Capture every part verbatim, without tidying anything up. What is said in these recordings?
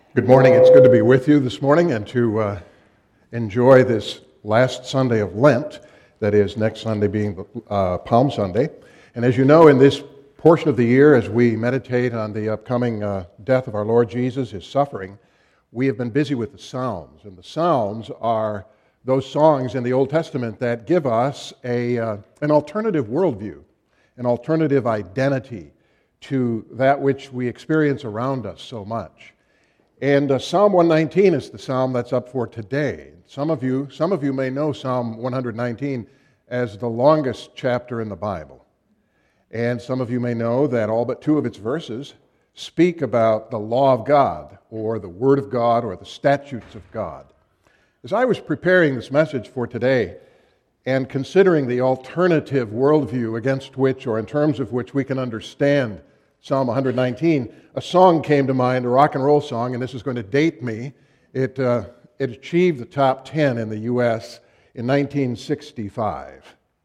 Good morning. It's good to be with you this morning and to uh, enjoy this last Sunday of Lent, that is, next Sunday being uh, Palm Sunday. And as you know, in this portion of the year, as we meditate on the upcoming uh, death of our Lord Jesus, his suffering, we have been busy with the Psalms. And the Psalms are those songs in the Old Testament that give us a uh, an alternative worldview, an alternative identity to that which we experience around us so much. And uh, Psalm one nineteen is the psalm that's up for today. Some of you, some of you may know Psalm one nineteen as the longest chapter in the Bible. And some of you may know that all but two of its verses speak about the law of God, or the Word of God, or the statutes of God. As I was preparing this message for today, and considering the alternative worldview against which, or in terms of which, we can understand Psalm one nineteen, a song came to mind, a rock and roll song, and this is going to date me. It, uh, it achieved the top ten in the U S in nineteen sixty-five.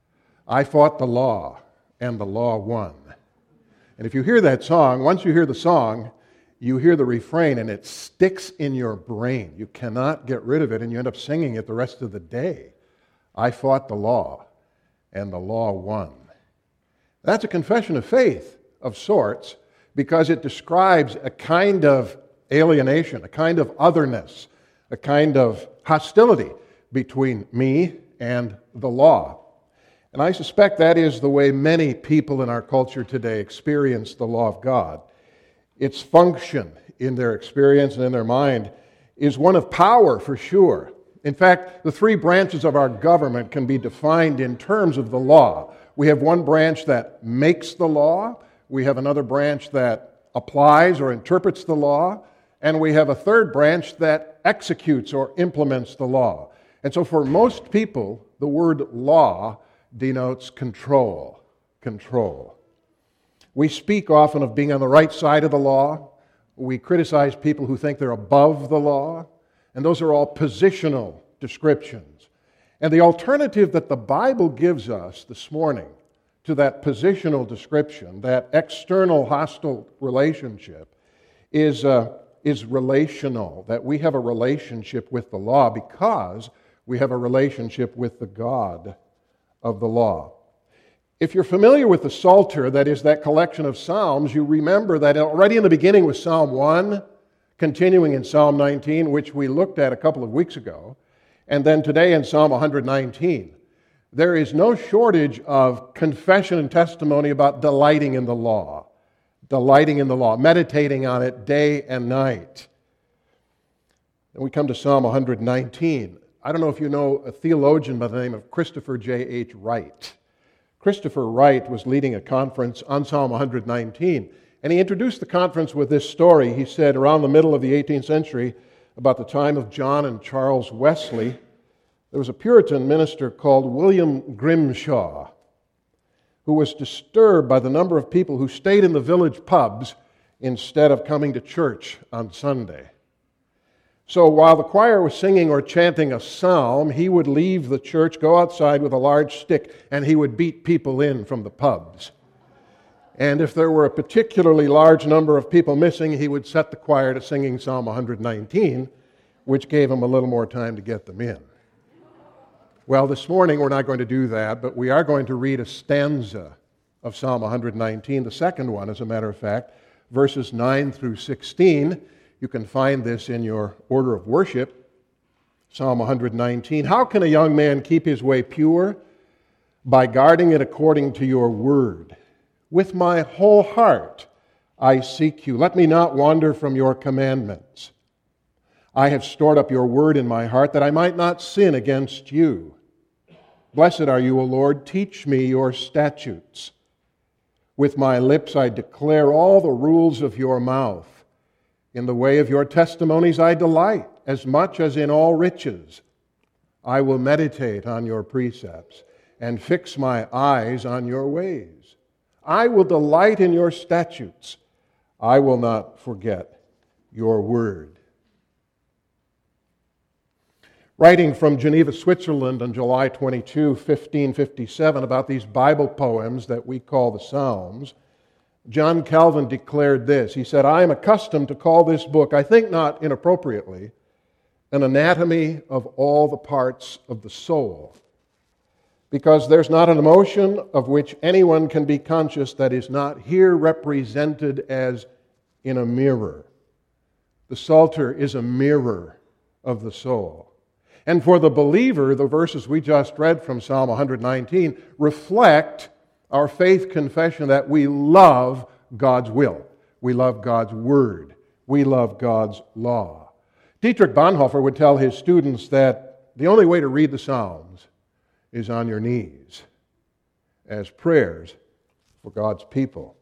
I fought the law, and the law won. And if you hear that song, once you hear the song, you hear the refrain, and it sticks in your brain. You cannot get rid of it, and you end up singing it the rest of the day. I fought the law, and the law won. That's a confession of faith of sorts, because it describes a kind of alienation, a kind of otherness, a kind of hostility between me and the law. And I suspect that is the way many people in our culture today experience the law of God. Its function in their experience and in their mind is one of power, for sure. In fact, the three branches of our government can be defined in terms of the law. We have one branch that makes the law, we have another branch that applies or interprets the law, and we have a third branch that executes or implements the law. And so for most people, the word law denotes control. Control. We speak often of being on the right side of the law. We criticize people who think they're above the law, and those are all positional descriptions. And the alternative that the Bible gives us this morning to that positional description, that external hostile relationship, is, uh, is relational, that we have a relationship with the law because we have a relationship with the God of the law. If you're familiar with the Psalter, that is that collection of Psalms, you remember that already in the beginning was Psalm one, continuing in Psalm nineteen, which we looked at a couple of weeks ago, and then today in Psalm one nineteen. There is no shortage of confession and testimony about delighting in the law, delighting in the law, meditating on it day and night. And we come to Psalm one nineteen. I don't know if you know a theologian by the name of Christopher J H Wright. Christopher Wright was leading a conference on Psalm one nineteen, and he introduced the conference with this story. He said, around the middle of the eighteenth century, about the time of John and Charles Wesley, there was a Puritan minister called William Grimshaw who was disturbed by the number of people who stayed in the village pubs instead of coming to church on Sunday. So while the choir was singing or chanting a psalm, he would leave the church, go outside with a large stick, and he would beat people in from the pubs. And if there were a particularly large number of people missing, he would set the choir to singing Psalm one nineteen, which gave him a little more time to get them in. Well, this morning we're not going to do that, but we are going to read a stanza of Psalm one nineteen, the second one, as a matter of fact, verses nine through sixteen. You can find this in your order of worship. Psalm one nineteen. How can a young man keep his way pure? By guarding it according to your word. With my whole heart I seek you. Let me not wander from your commandments. I have stored up your word in my heart that I might not sin against you. Blessed are you, O Lord. Teach me your statutes. With my lips I declare all the rules of your mouth. In the way of your testimonies I delight, as much as in all riches. I will meditate on your precepts and fix my eyes on your ways. I will delight in your statutes. I will not forget your word. Writing from Geneva, Switzerland on July twenty-second, fifteen fifty-seven, about these Bible poems that we call the Psalms, John Calvin declared this. He said, "I am accustomed to call this book, I think not inappropriately, an anatomy of all the parts of the soul, because there's not an emotion of which anyone can be conscious that is not here represented as in a mirror." The Psalter is a mirror of the soul. And for the believer, the verses we just read from Psalm one nineteen reflect our faith confession that we love God's will. We love God's Word. We love God's law. Dietrich Bonhoeffer would tell his students that the only way to read the Psalms is on your knees as prayers for God's people.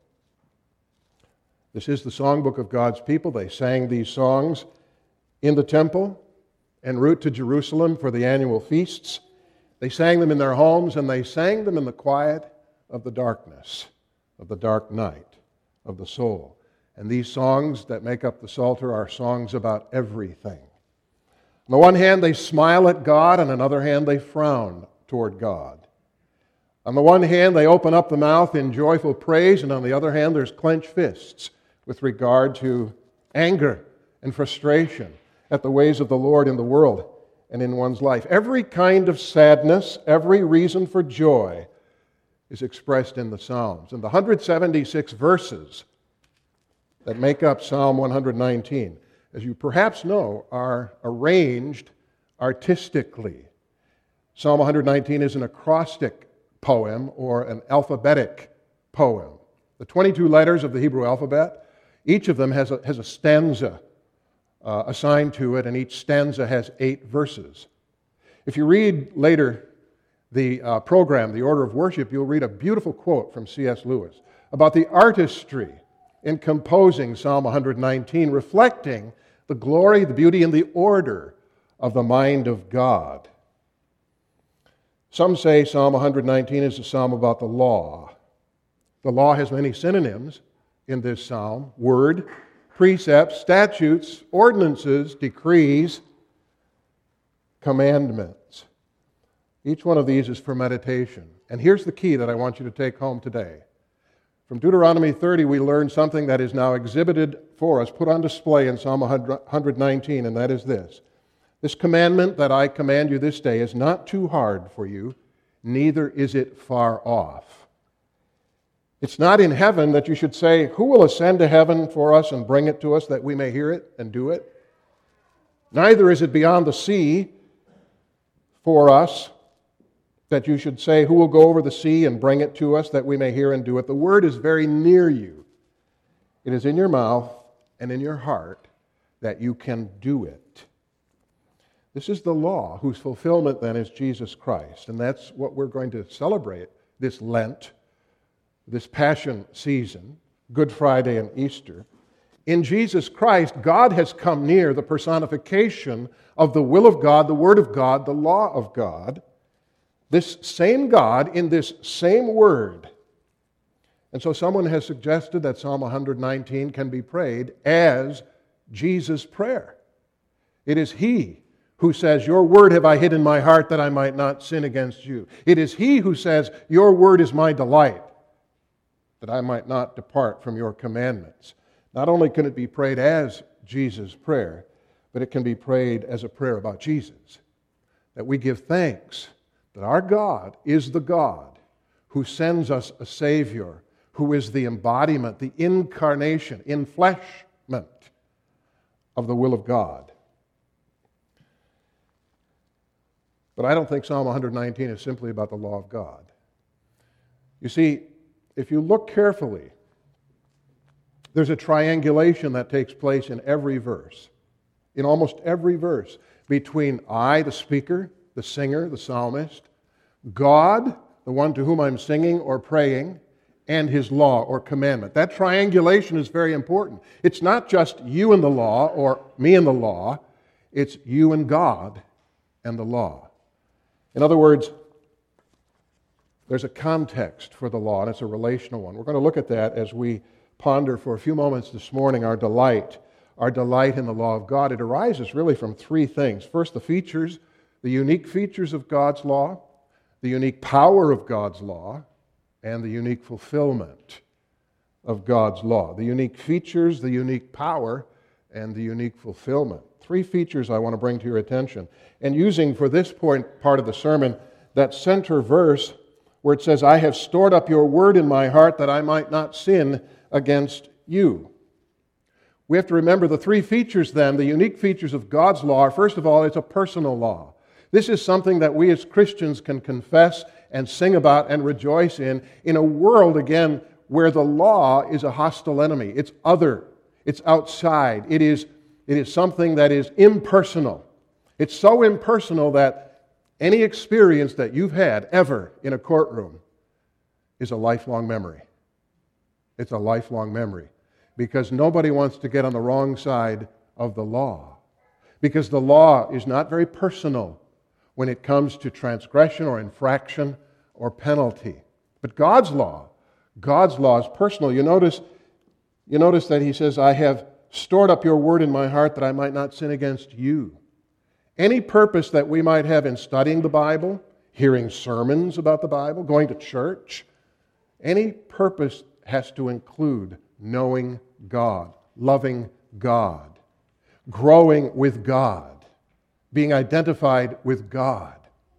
This is the songbook of God's people. They sang these songs in the temple en route to Jerusalem for the annual feasts. They sang them in their homes, and they sang them in the quiet of the darkness, of the dark night of the soul. And these songs that make up the Psalter are songs about everything. On the one hand, they smile at God, and on the other hand, they frown toward God. On the one hand, they open up the mouth in joyful praise, and on the other hand, there's clenched fists with regard to anger and frustration at the ways of the Lord in the world and in one's life. Every kind of sadness, every reason for joy is expressed in the Psalms. And the one hundred seventy-six verses that make up Psalm one nineteen, as you perhaps know, are arranged artistically. Psalm one nineteen is an acrostic poem or an alphabetic poem. The twenty-two letters of the Hebrew alphabet, each of them has a, has a stanza uh, assigned to it, and each stanza has eight verses. If you read later the uh, program, The Order of Worship, you'll read a beautiful quote from C S Lewis about the artistry in composing Psalm one nineteen, reflecting the glory, the beauty, and the order of the mind of God. Some say Psalm one nineteen is a psalm about the law. The law has many synonyms in this psalm: word, precepts, statutes, ordinances, decrees, commandments. Each one of these is for meditation. And here's the key that I want you to take home today. From Deuteronomy thirty, we learn something that is now exhibited for us, put on display in Psalm one nineteen, and that is this. This commandment that I command you this day is not too hard for you, neither is it far off. It's not in heaven that you should say, who will ascend to heaven for us and bring it to us that we may hear it and do it? Neither is it beyond the sea for us that you should say, who will go over the sea and bring it to us that we may hear and do it? The word is very near you. It is in your mouth and in your heart that you can do it. This is the law, whose fulfillment then is Jesus Christ. And that's what we're going to celebrate this Lent, this Passion season, Good Friday and Easter. In Jesus Christ, God has come near, the personification of the will of God, the Word of God, the law of God. This same God in this same Word. And so someone has suggested that Psalm one nineteen can be prayed as Jesus' prayer. It is He who says, your word have I hid in my heart that I might not sin against you. It is He who says, your word is my delight, that I might not depart from your commandments. Not only can it be prayed as Jesus' prayer, but it can be prayed as a prayer about Jesus. That we give thanks that our God is the God who sends us a Savior, who is the embodiment, the incarnation, enfleshment of the will of God. But I don't think Psalm one nineteen is simply about the law of God. You see, if you look carefully, there's a triangulation that takes place in every verse, in almost every verse, between I, the speaker, the singer, the psalmist, God, the one to whom I'm singing or praying, and His law or commandment. That triangulation is very important. It's not just you and the law or me and the law. It's you and God and the law. In other words, there's a context for the law, and it's a relational one. We're going to look at that as we ponder for a few moments this morning our delight, our delight in the law of God. It arises really from three things. First, the features, the unique features of God's law, the unique power of God's law, and the unique fulfillment of God's law. The unique features, the unique power, and the unique fulfillment. Three features I want to bring to your attention. And using for this point part of the sermon, that center verse where it says, I have stored up your word in my heart that I might not sin against you. We have to remember the three features then, the unique features of God's law. First of all, it's a personal law. This is something that we as Christians can confess and sing about and rejoice in, in a world, again, where the law is a hostile enemy. It's other. It's outside. It is, it is something that is impersonal. It's so impersonal that any experience that you've had ever in a courtroom is a lifelong memory. It's a lifelong memory. Because nobody wants to get on the wrong side of the law. Because the law is not very personal when it comes to transgression or infraction or penalty. But God's law, God's law is personal. You notice, you notice that he says, I have stored up your word in my heart that I might not sin against you. Any purpose that we might have in studying the Bible, hearing sermons about the Bible, going to church, any purpose has to include knowing God, loving God, growing with God, being identified with God.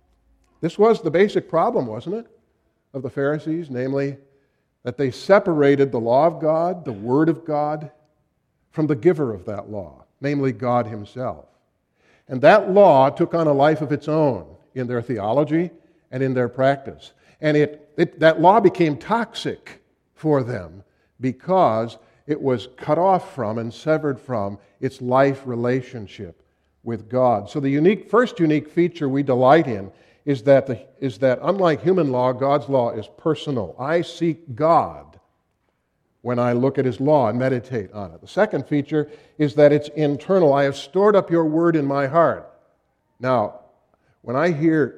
This was the basic problem, wasn't it, of the Pharisees, namely that they separated the law of God, the Word of God, from the giver of that law, namely God Himself. And that law took on a life of its own in their theology and in their practice. And it, it that law became toxic for them because it was cut off from and severed from its life relationship with God. So the unique, first unique feature we delight in is that, the, is that unlike human law, God's law is personal. I seek God when I look at His law and meditate on it. The second feature is that it's internal. I have stored up your word in my heart. Now, when I hear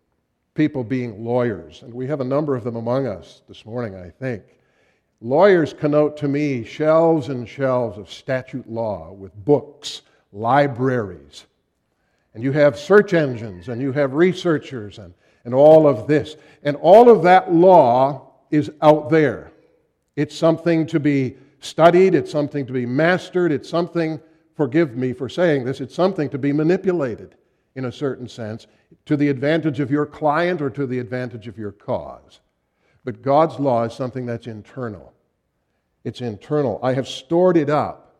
people being lawyers, and we have a number of them among us this morning, I think, lawyers connote to me shelves and shelves of statute law with books, libraries. And you have search engines, and you have researchers, and, and all of this. And all of that law is out there. It's something to be studied, it's something to be mastered, it's something, forgive me for saying this, it's something to be manipulated in a certain sense to the advantage of your client or to the advantage of your cause. But God's law is something that's internal. It's internal. I have stored it up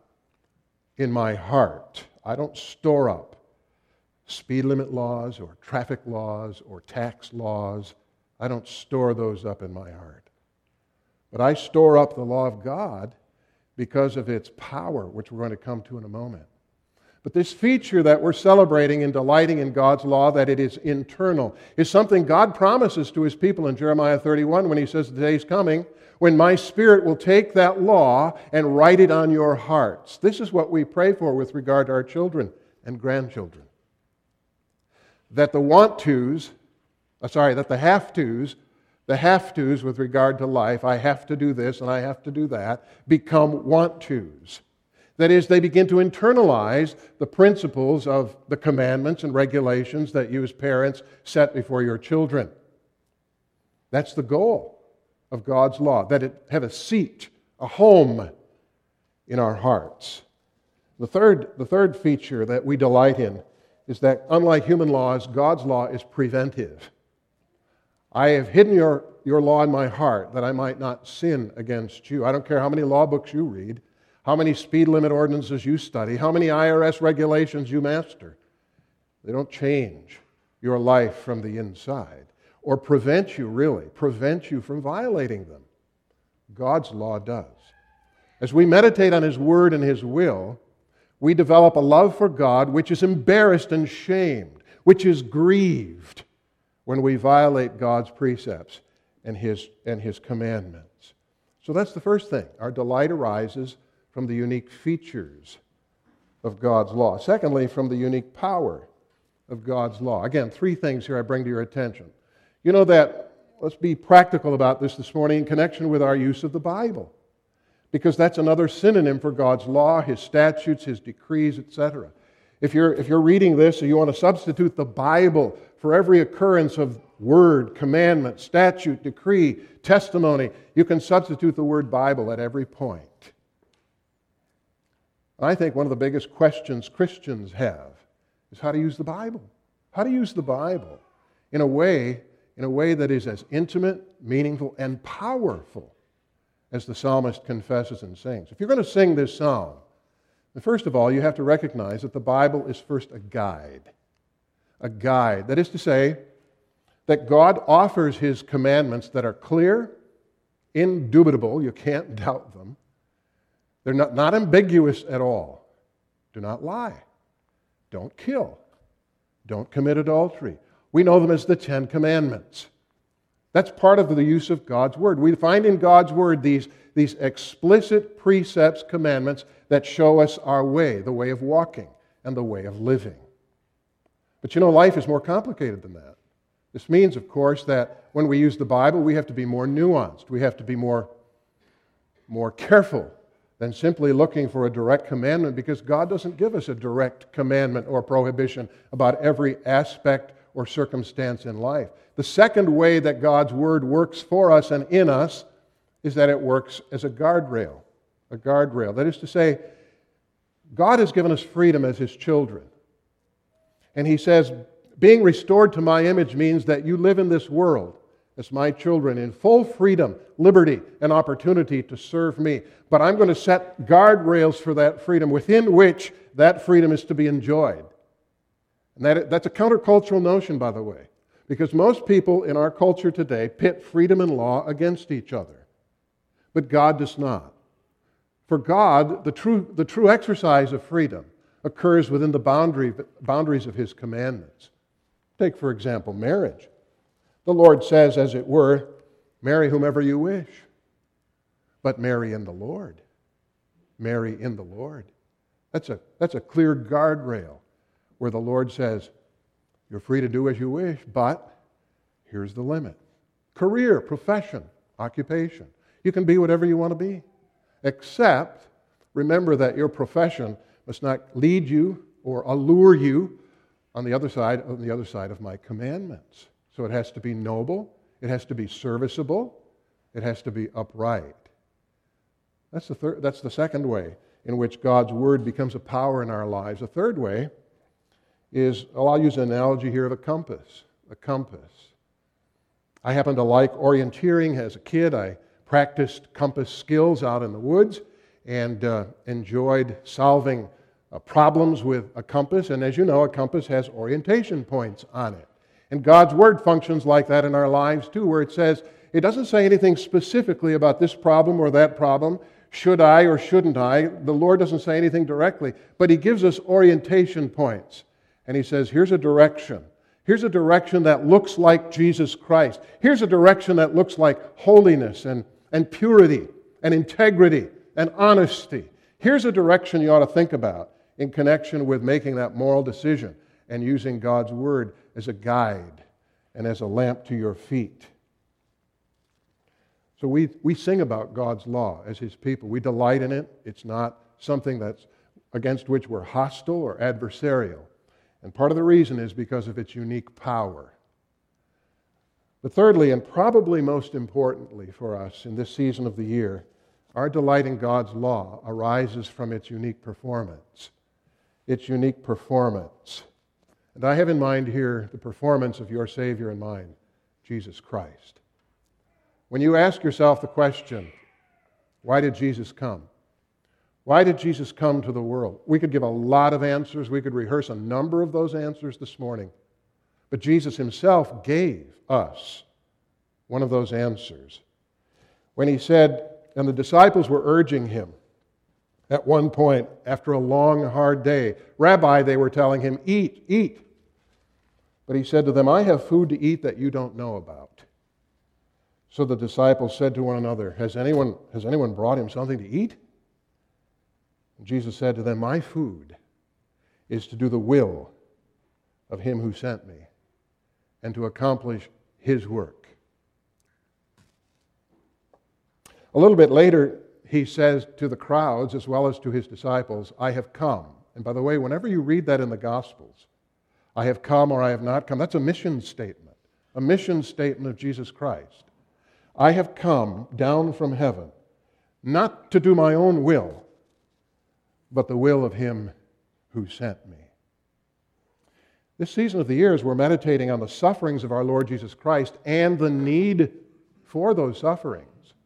in my heart. I don't store up speed limit laws or traffic laws or tax laws. I don't store those up in my heart. But I store up the law of God because of its power, which we're going to come to in a moment. But this feature that we're celebrating and delighting in God's law, that it is internal, is something God promises to His people in Jeremiah thirty-one when He says, the day is coming when my Spirit will take that law and write it on your hearts. This is what we pray for with regard to our children and grandchildren. That the want-tos, uh, sorry, that the have-tos, the have-tos with regard to life, I have to do this and I have to do that, become want-tos. That is, they begin to internalize the principles of the commandments and regulations that you as parents set before your children. That's the goal of God's law, that it have a seat, a home in our hearts. The third, the third feature that we delight in is that, unlike human laws, God's law is preventive. I have hidden your, your law in my heart that I might not sin against you. I don't care how many law books you read, how many speed limit ordinances you study, how many I R S regulations you master. They don't change your life from the inside or prevent you, really, prevent you from violating them. God's law does. As we meditate on His Word and His will, we develop a love for God which is embarrassed and shamed, which is grieved when we violate God's precepts and His, and His commandments. So that's the first thing. Our delight arises from the unique features of God's law. Secondly, from the unique power of God's law. Again, three things here I bring to your attention. You know that, let's be practical about this this morning in connection with our use of the Bible, because that's another synonym for God's law, His statutes, His decrees, et cetera. If you're, if you're reading this and you want to substitute the Bible for every occurrence of word, commandment, statute, decree, testimony, you can substitute the word Bible at every point. I think one of the biggest questions Christians have is how to use the Bible. How to use the Bible in a way, in a way that is as intimate, meaningful, and powerful as the psalmist confesses and sings. If you're going to sing this psalm, then first of all, you have to recognize that the Bible is first a guide. A guide. That is to say, that God offers His commandments that are clear, indubitable, you can't doubt them. They're not, not ambiguous at all. Do not lie. Don't kill. Don't commit adultery. We know them as the Ten Commandments. That's part of the use of God's Word. We find in God's Word these, these explicit precepts, commandments that show us our way, the way of walking and the way of living. But you know, life is more complicated than that. This means, of course, that when we use the Bible, we have to be more nuanced. We have to be more, more careful than simply looking for a direct commandment, because God doesn't give us a direct commandment or prohibition about every aspect or circumstance in life. The second way that God's Word works for us and in us is that it works as a guardrail. A guardrail. That is to say, God has given us freedom as His children. And He says, being restored to my image means that you live in this world as my children in full freedom, liberty, and opportunity to serve me. But I'm going to set guardrails for that freedom within which that freedom is to be enjoyed. And that, that's a countercultural notion, by the way, because most people in our culture today pit freedom and law against each other. But God does not. For God, the true, the true exercise of freedom occurs within the boundary, boundaries of His commandments. Take, for example, marriage. The Lord says, as it were, marry whomever you wish, but marry in the Lord. Marry in the Lord. That's a, that's a clear guardrail where the Lord says, you're free to do as you wish, but here's the limit. Career, profession, occupation. You can be whatever you want to be, except remember that your profession must not lead you or allure you on the other side, on the other side of my commandments. So it has to be noble, it has to be serviceable, it has to be upright. That's the third, that's the second way in which God's Word becomes a power in our lives. The third way is, well, I'll use an analogy here of a compass. A compass. I happen to like orienteering as a kid. I practiced compass skills out in the woods and uh, enjoyed solving uh, problems with a compass. And as you know, a compass has orientation points on it. And God's Word functions like that in our lives too, where it says, it doesn't say anything specifically about this problem or that problem. Should I or shouldn't I? The Lord doesn't say anything directly, but He gives us orientation points. And He says, here's a direction. Here's a direction that looks like Jesus Christ. Here's a direction that looks like holiness and, and purity and integrity and honesty. Here's a direction you ought to think about in connection with making that moral decision and using God's Word as a guide and as a lamp to your feet. So we, we sing about God's law as His people. We delight in it. It's not something that's against which we're hostile or adversarial. And part of the reason is because of its unique power. But thirdly, and probably most importantly for us in this season of the year, our delight in God's law arises from its unique performance. Its unique performance. And I have in mind here the performance of your Savior and mine, Jesus Christ. When you ask yourself the question, why did Jesus come? Why did Jesus come to the world? We could give a lot of answers. We could rehearse a number of those answers this morning. But Jesus Himself gave us one of those answers. When He said, and the disciples were urging Him at one point after a long, hard day, Rabbi, they were telling Him, eat, eat. But He said to them, I have food to eat that you don't know about. So the disciples said to one another, Has anyone, has anyone brought Him something to eat? And Jesus said to them, my food is to do the will of Him who sent me and to accomplish His work. A little bit later, He says to the crowds as well as to His disciples, I have come, And by the way, whenever you read that in the Gospels, I have come or I have not come, that's a mission statement, a mission statement of Jesus Christ. I have come down from heaven, not to do my own will, but the will of Him who sent me. This season of the year, as we're meditating on the sufferings of our Lord Jesus Christ and the need for those sufferings,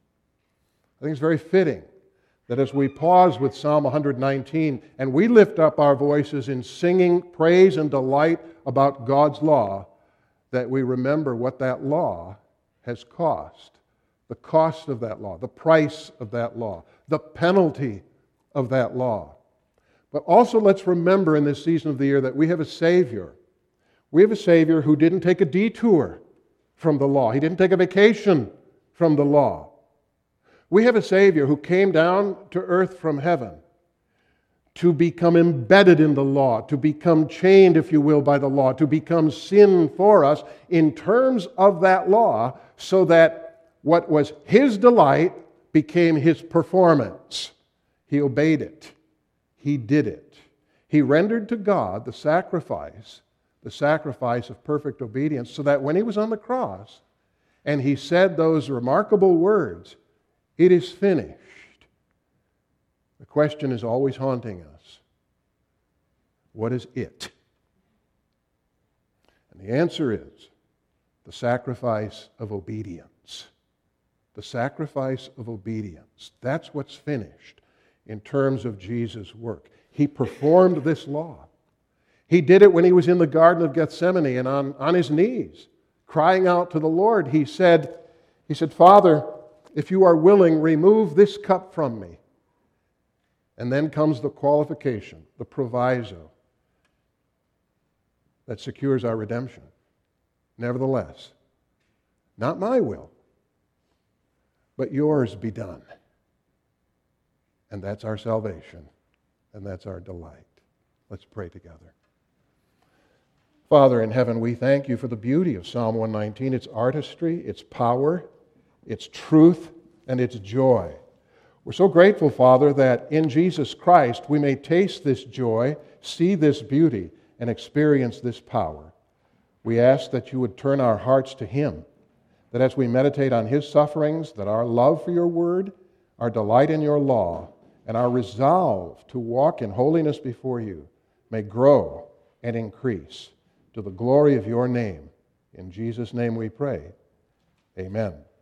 I think it's very fitting that as we pause with Psalm one nineteen and we lift up our voices in singing praise and delight about God's law, that we remember what that law has cost, the cost of that law, the price of that law, the penalty of that law. But also let's remember in this season of the year that we have a Savior. We have a Savior who didn't take a detour from the law. He didn't take a vacation from the law. We have a Savior who came down to earth from heaven to become embedded in the law, to become chained, if you will, by the law, to become sin for us in terms of that law, so that what was His delight became His performance. He obeyed it. He did it. He rendered to God the sacrifice, the sacrifice of perfect obedience, so that when He was on the cross and He said those remarkable words, "It is finished," the question is always haunting us. What is it? And the answer is the sacrifice of obedience. The sacrifice of obedience. That's what's finished in terms of Jesus' work. He performed this law. He did it when He was in the Garden of Gethsemane and on, on His knees, crying out to the Lord. He said, he said, "Father, if you are willing, remove this cup from me." And then comes the qualification, the proviso that secures our redemption. Nevertheless, not my will, but yours be done. And that's our salvation, and that's our delight. Let's pray together. Father in heaven, we thank You for the beauty of Psalm one nineteen, its artistry, its power, its truth, and its joy. We're so grateful, Father, that in Jesus Christ we may taste this joy, see this beauty, and experience this power. We ask that You would turn our hearts to Him, that as we meditate on His sufferings, that our love for Your word, our delight in Your law, and our resolve to walk in holiness before You may grow and increase to the glory of Your name. In Jesus' name we pray. Amen.